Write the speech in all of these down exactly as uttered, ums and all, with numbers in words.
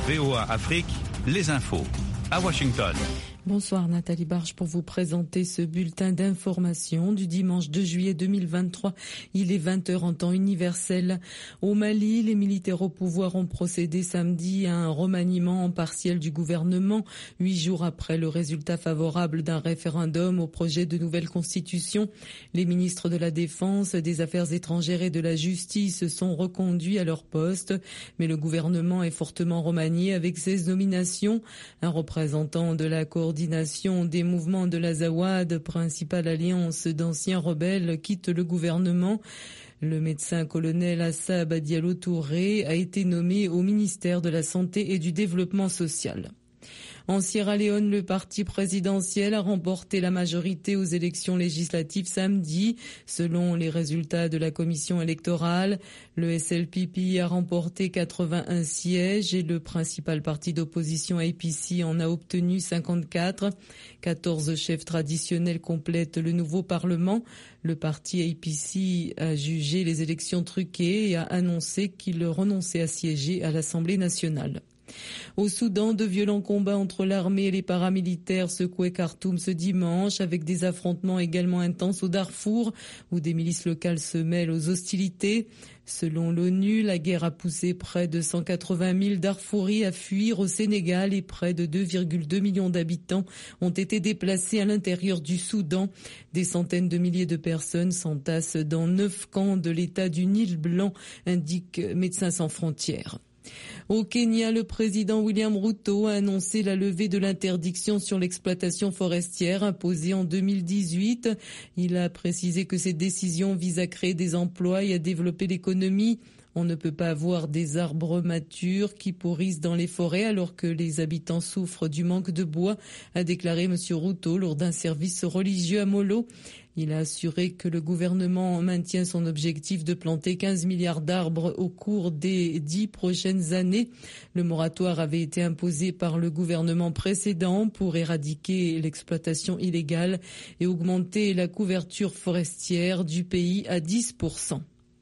V O A Afrique, les infos. À Washington. Bonsoir Nathalie Barge pour vous présenter ce bulletin d'information du dimanche deux juillet deux mille vingt-trois. Il est vingt heures en temps universel. Au Mali, les militaires au pouvoir ont procédé samedi à un remaniement partiel du gouvernement, huit jours après le résultat favorable d'un référendum au projet de nouvelle constitution. Les ministres de la Défense, des Affaires étrangères et de la Justice sont reconduits à leur poste, mais le gouvernement est fortement remanié avec seize nominations. Un représentant de la coordination des mouvements de l'Azawad, principale alliance d'anciens rebelles, quitte le gouvernement. Le médecin colonel Assab Diallo Touré a été nommé au ministère de la Santé et du Développement social. En Sierra Leone, le parti présidentiel a remporté la majorité aux élections législatives samedi. Selon les résultats de la commission électorale, le S L P P a remporté quatre-vingt-un sièges et le principal parti d'opposition A P C en a obtenu cinquante-quatre. quatorze chefs traditionnels complètent le nouveau parlement. Le parti A P C a jugé les élections truquées et a annoncé qu'il renonçait à siéger à l'Assemblée nationale. Au Soudan, de violents combats entre l'armée et les paramilitaires secouaient Khartoum ce dimanche, avec des affrontements également intenses au Darfour, où des milices locales se mêlent aux hostilités. Selon l'ONU, la guerre a poussé près de cent quatre-vingt mille Darfouris à fuir au Sénégal et près de deux virgule deux millions d'habitants ont été déplacés à l'intérieur du Soudan. Des centaines de milliers de personnes s'entassent dans neuf camps de l'État du Nil blanc, indique Médecins sans frontières. Au Kenya, le président William Ruto a annoncé la levée de l'interdiction sur l'exploitation forestière imposée en deux mille dix-huit. Il a précisé que cette décision vise à créer des emplois et à développer l'économie. On ne peut pas avoir des arbres matures qui pourrissent dans les forêts alors que les habitants souffrent du manque de bois, a déclaré M. Ruto lors d'un service religieux à Molo. Il a assuré que le gouvernement maintient son objectif de planter quinze milliards d'arbres au cours des dix prochaines années. Le moratoire avait été imposé par le gouvernement précédent pour éradiquer l'exploitation illégale et augmenter la couverture forestière du pays à dix pour cent.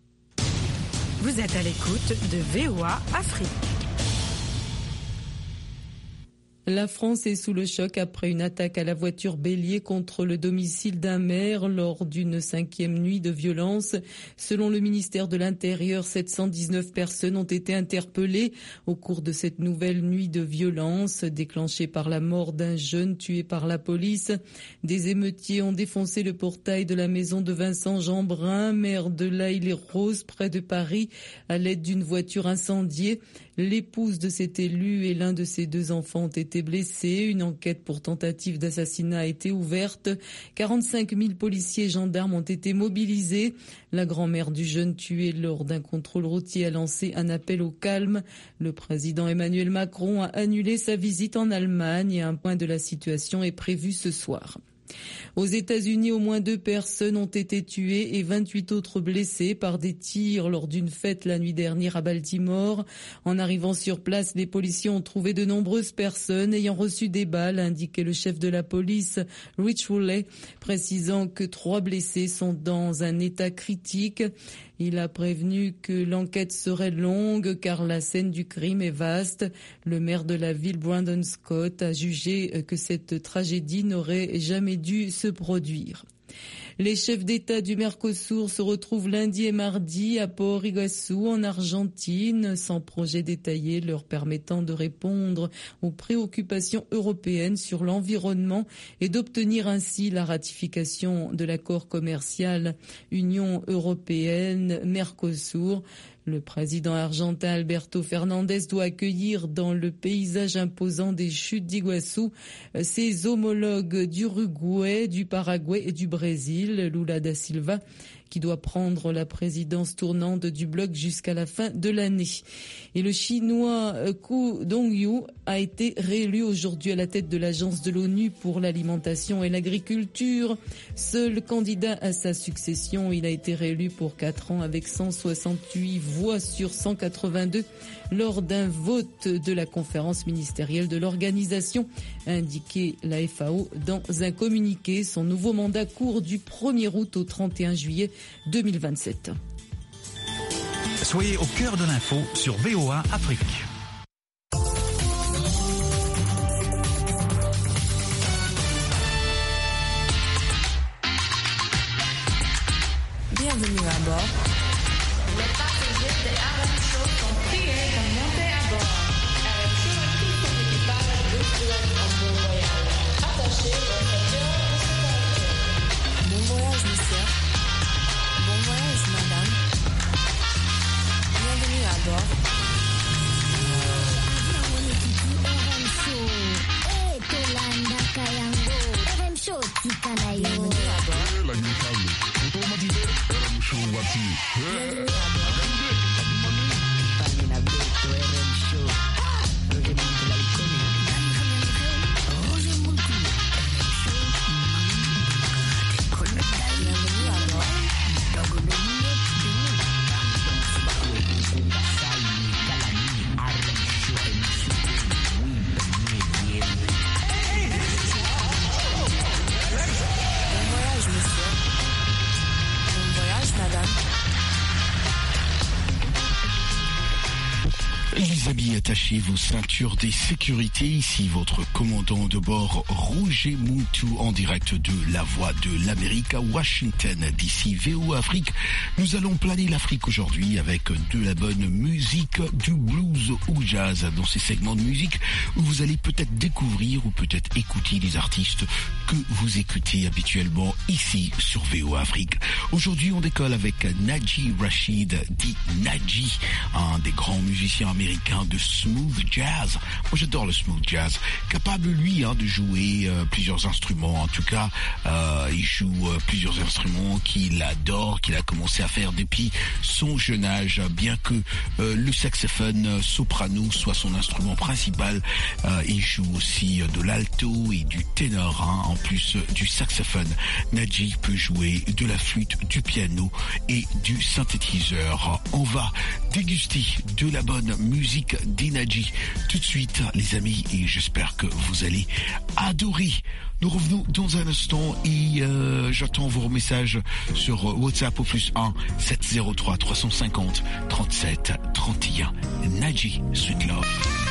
Vous êtes à l'écoute de V O A Afrique. La France est sous le choc après une attaque à la voiture bélier contre le domicile d'un maire lors d'une cinquième nuit de violence. Selon le ministère de l'Intérieur, sept cent dix-neuf personnes ont été interpellées au cours de cette nouvelle nuit de violence déclenchée par la mort d'un jeune tué par la police. Des émeutiers ont défoncé le portail de la maison de Vincent Jeanbrun, maire de l'Aille-les-Roses près de Paris, à l'aide d'une voiture incendiée. L'épouse de cet élu et l'un de ses deux enfants ont été blessés. Une enquête pour tentative d'assassinat a été ouverte. quarante-cinq mille policiers et gendarmes ont été mobilisés. La grand-mère du jeune tué lors d'un contrôle routier a lancé un appel au calme. Le président Emmanuel Macron a annulé sa visite en Allemagne et un point de la situation est prévu ce soir. Aux États-Unis, au moins deux personnes ont été tuées et vingt-huit autres blessées par des tirs lors d'une fête la nuit dernière à Baltimore. En arrivant sur place, les policiers ont trouvé de nombreuses personnes ayant reçu des balles, a indiqué le chef de la police, Rich Woolley, précisant que trois blessés sont dans un état critique. Il a prévenu que l'enquête serait longue car la scène du crime est vaste. Le maire de la ville, Brandon Scott, a jugé que cette tragédie n'aurait jamais dû se produire. Les chefs d'État du Mercosur se retrouvent lundi et mardi à Port Iguaçu en Argentine, sans projet détaillé leur permettant de répondre aux préoccupations européennes sur l'environnement et d'obtenir ainsi la ratification de l'accord commercial Union européenne-Mercosur. Le président argentin Alberto Fernandez doit accueillir dans le paysage imposant des chutes d'Iguaçu ses homologues d'Uruguay, du Paraguay et du Brésil, Lula da Silva, qui doit prendre la présidence tournante du bloc jusqu'à la fin de l'année. Et le Chinois Ku Dongyu a été réélu aujourd'hui à la tête de l'agence de l'ONU pour l'alimentation et l'agriculture. Seul candidat à sa succession, il a été réélu pour quatre ans avec cent soixante-huit voix sur cent quatre-vingt-deux lors d'un vote de la conférence ministérielle de l'organisation, a indiqué la F A O dans un communiqué. Son nouveau mandat court du premier août au trente et un juillet deux mille vingt-sept. Soyez au cœur de l'info sur V O A Afrique. Les amis, attachez vos ceintures de sécurité. Ici votre commandant de bord, Roger Moutou, en direct de la Voix de l'Amérique à Washington. D'ici V O Afrique, nous allons planer l'Afrique aujourd'hui avec de la bonne musique, du blues ou jazz. Dans ces segments de musique où vous allez peut-être découvrir ou peut-être écouter des artistes que vous écoutez habituellement ici sur V O Afrique. Aujourd'hui, on décolle avec Naji Rashid, dit Naji, un des grands musiciens américains de smooth jazz. Moi, j'adore le smooth jazz. Capable, lui, hein, de jouer euh, plusieurs instruments. En tout cas, euh, il joue euh, plusieurs instruments qu'il adore, qu'il a commencé à faire depuis son jeune âge. Bien que euh, le saxophone soprano soit son instrument principal, euh, il joue aussi de l'alto et du ténor, hein, en plus du saxophone. Naji peut jouer de la flûte, du piano et du synthétiseur. On va déguster de la bonne musique d'Naji tout de suite, les amis, et j'espère que vous allez adorer. Nous revenons dans un instant et euh, j'attends vos messages sur WhatsApp au plus un sept zéro trois trois cinq zéro trente-sept trente et un. Naji, Sweet Love.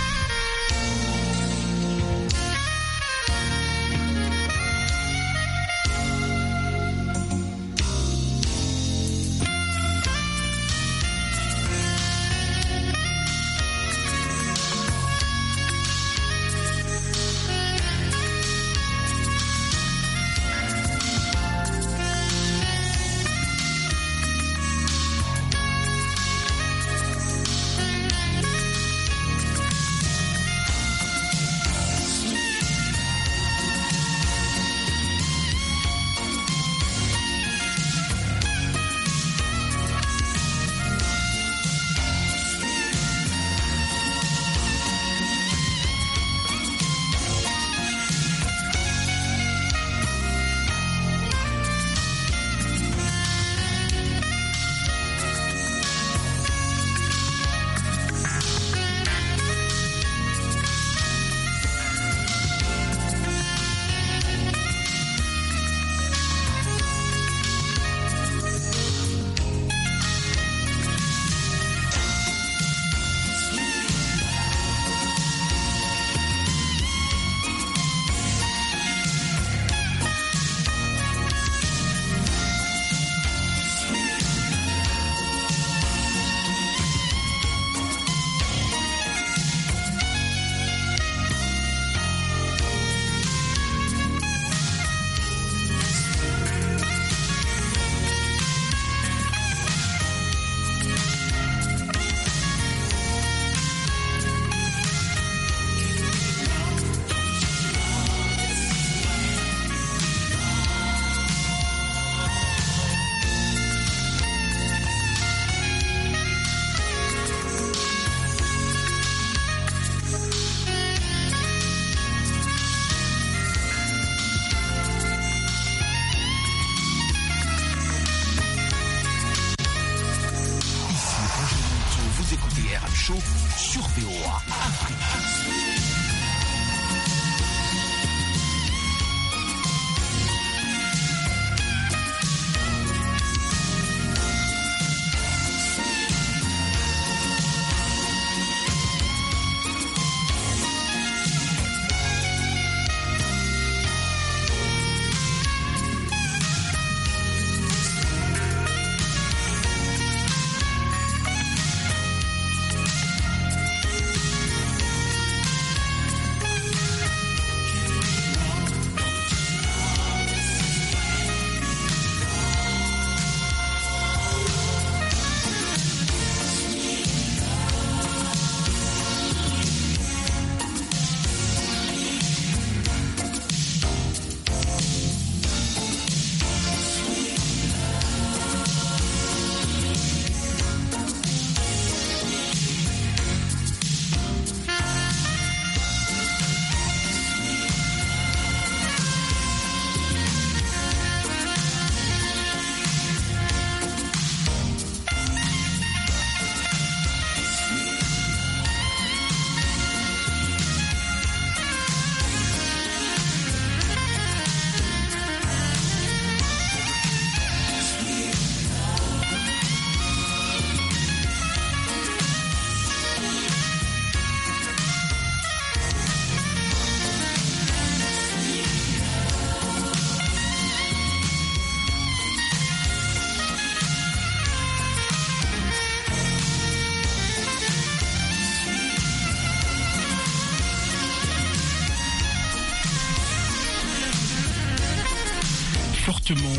Sur V O A Afrique.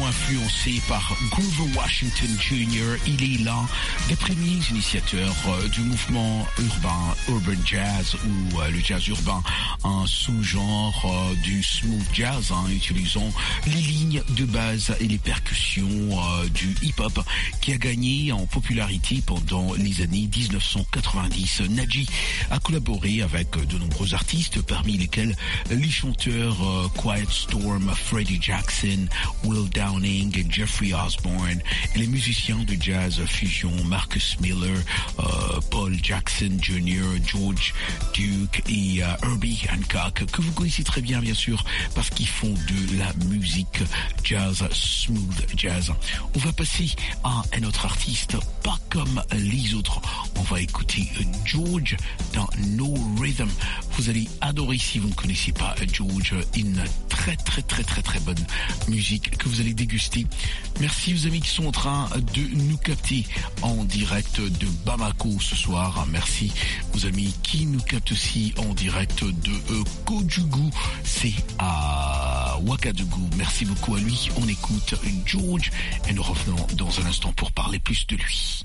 fortement influencé par Grover Washington junior Il est l'un des premiers initiateurs euh, du mouvement urbain, urban jazz ou euh, le jazz urbain, un sous-genre euh, du smooth jazz, hein, utilisant les lignes de base et les percussions euh, du hip-hop qui a gagné en popularité pendant les années dix-neuf cent quatre-vingt-dix. Naji a collaboré avec de nombreux artistes, parmi lesquels les chanteurs euh, Quiet Storm, Freddie Jackson, Will Downing et Jeffrey Osborne, et les musiciens de jazz fusion Marcus Miller, euh, Paul Jackson junior, George Duke et euh, Herbie Hancock, que vous connaissez très bien bien sûr parce qu'ils font de la musique jazz, smooth jazz. On va passer à un autre artiste, pas comme les autres. On va écouter George dans No Rhythm. Vous allez adorer si vous ne connaissez pas George, une très très très très très bonne musique que vous allez déguster. Merci aux amis qui sont en train de nous capter en direct de Bamako ce soir. Merci aux amis qui nous captent aussi en direct de euh, Kojugu, c'est à Ouagadougou. Merci beaucoup à lui. On écoute George et nous revenons dans un instant pour parler plus de lui.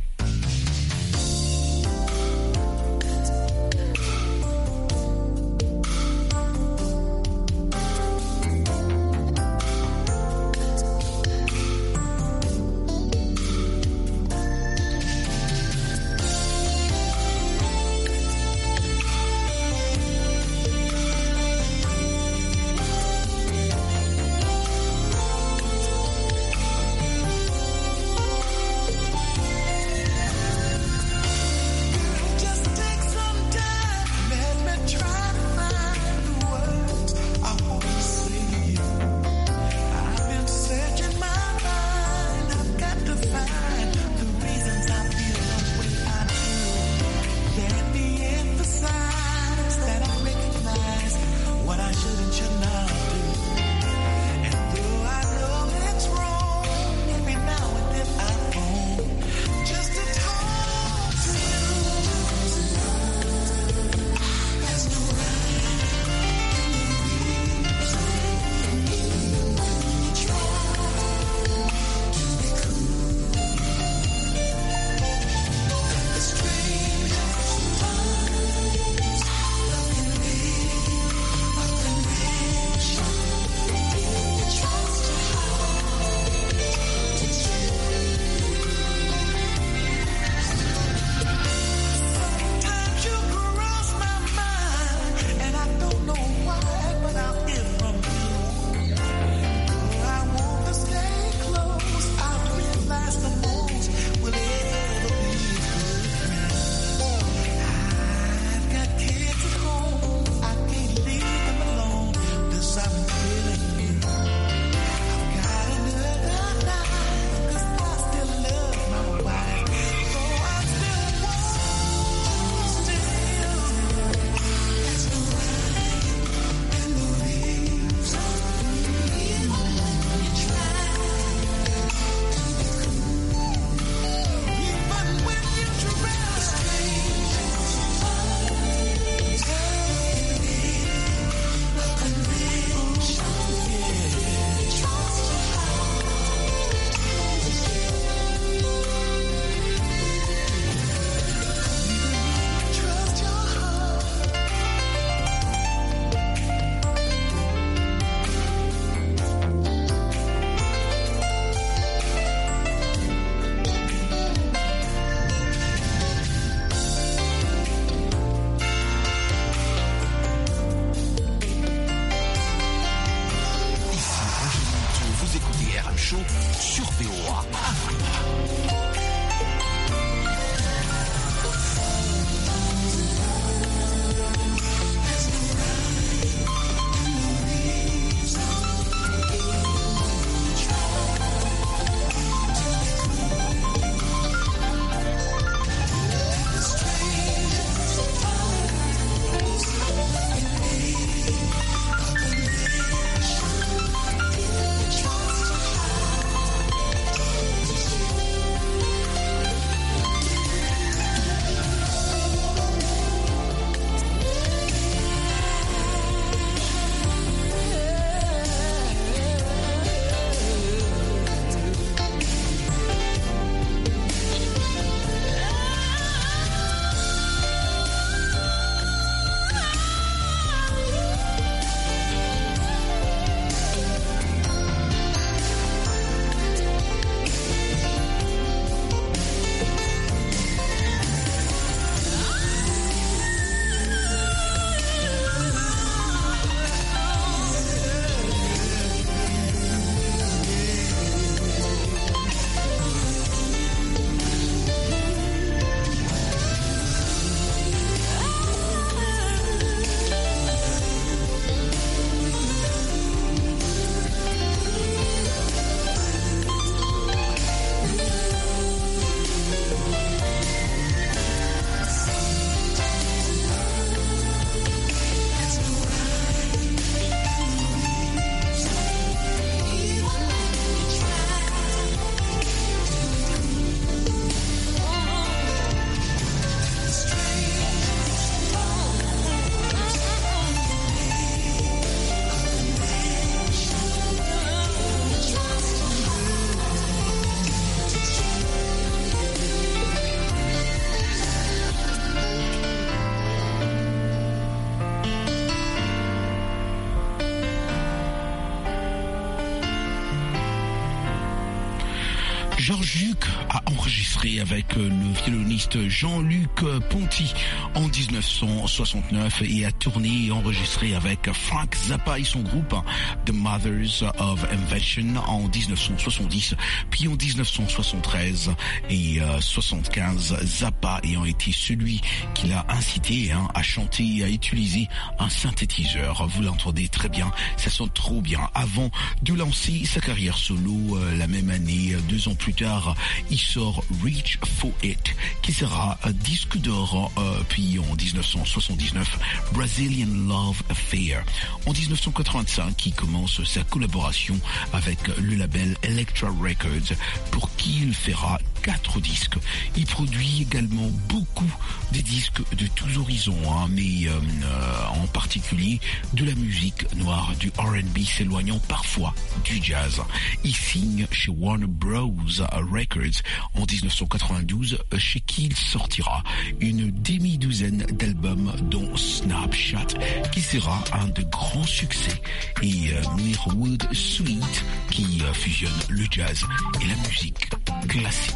Juke a enregistré avec le violoniste Jean-Luc Ponty en dix-neuf cent soixante-neuf et a tourné et enregistré avec Frank Zappa et son groupe The Mothers of Invention en dix-neuf cent soixante-dix, puis en dix-neuf cent soixante-treize et soixante-quinze, Zappa ayant été celui qui l'a incité hein, à chanter et à utiliser un synthétiseur. Vous l'entendez très bien, ça sonne trop bien. Avant de lancer sa carrière solo, euh, la même année, deux ans plus tard, il sort Reach for It, qui sera un disque d'or, euh, puis en dix-neuf cent soixante-dix-neuf, Brazilian Love Affair. En dix-neuf cent quatre-vingt-cinq, il commence sa collaboration avec le label Elektra Records, pour qui il fera quatre disques. Il produit également beaucoup de disques de tous horizons, hein, mais euh, euh, en particulier de la musique noire, du R and B, s'éloignant parfois du jazz. Il signe chez Warner Bros. Records en dix-neuf cent quatre-vingt-douze, chez qui il sortira une demi-douzaine d'albums, dont Snapshot, qui sera un de grands succès, et euh, Mirwood Suite, qui euh, fusionne le jazz et la musique classique.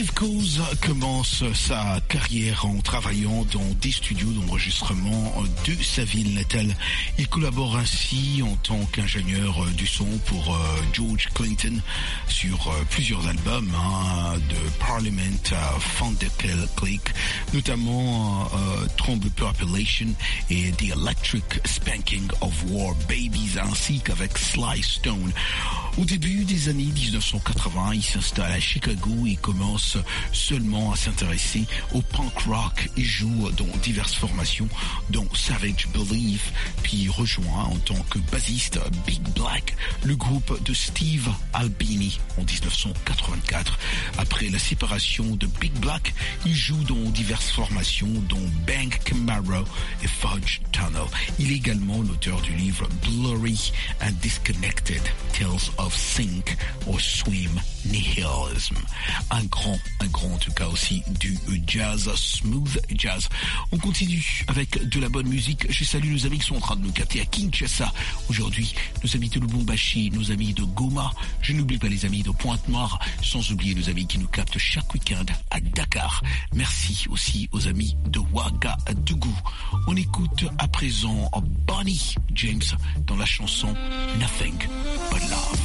Dave Koz commence sa carrière en travaillant dans des studios d'enregistrement de sa ville natale. Il collabore ainsi en tant qu'ingénieur du son pour George Clinton sur plusieurs albums hein, de Parliament à Thunderclap Click, notamment euh, Tromble Population et The Electric Spanking of War Babies, ainsi qu'avec Sly Stone. Au début des années dix-neuf cent quatre-vingts, il s'installe à Chicago et commence seulement à s'intéresser au punk rock. Il joue dans diverses formations, dont Savage Belief, puis rejoint en tant que bassiste Big Black, le groupe de Steve Albini en dix-neuf cent quatre-vingt-quatre. Après la séparation de Big Black, il joue dans diverses formations, dont Bank Camaro et Fudge Tunnel. Il est également l'auteur du livre Blurry and Disconnected, Tales of Sink or Swim Nihilism. Un grand, un grand en tout cas aussi du jazz, smooth jazz. On continue avec de la bonne musique. Je salue nos amis qui sont en train de nous capter à Kinshasa. Aujourd'hui, nos amis de Lubumbashi, nos amis de Goma. Je n'oublie pas les amis de Pointe-Noire, sans oublier nos amis qui nous captent chaque week-end à Dakar. Merci aussi aux amis de Ouagadougou. On écoute à présent Bonnie James dans la chanson Nothing But Love.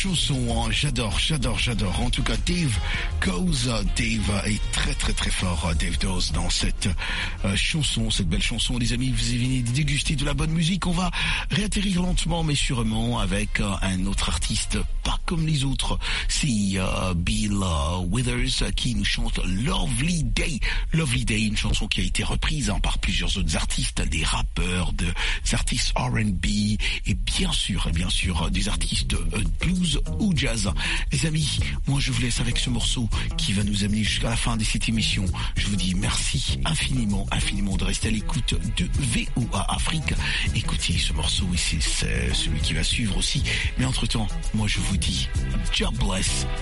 chanson, hein. j'adore, j'adore, j'adore. En tout cas, Dave Koz, Dave est très très très fort, Dave Dawes, dans cette euh, chanson, cette belle chanson. Les amis, vous venez de déguster de la bonne musique. On va réatterrir lentement mais sûrement avec euh, un autre artiste, pas comme les autres. C'est euh, Bill euh, Withers euh, qui nous chante Lovely Day. Lovely Day, une chanson qui a été reprise hein, par plusieurs autres artistes, des rappeurs, des artistes R and B et bien sûr, bien sûr, des artistes euh, blues ou jazz. Les amis, moi je vous laisse avec ce morceau qui va nous amener jusqu'à la fin de cette émission. Je vous dis merci infiniment, infiniment de rester à l'écoute de V O A Afrique. Écoutez ce morceau et c'est celui qui va suivre aussi. Mais entre-temps, moi je vous dis, God bless.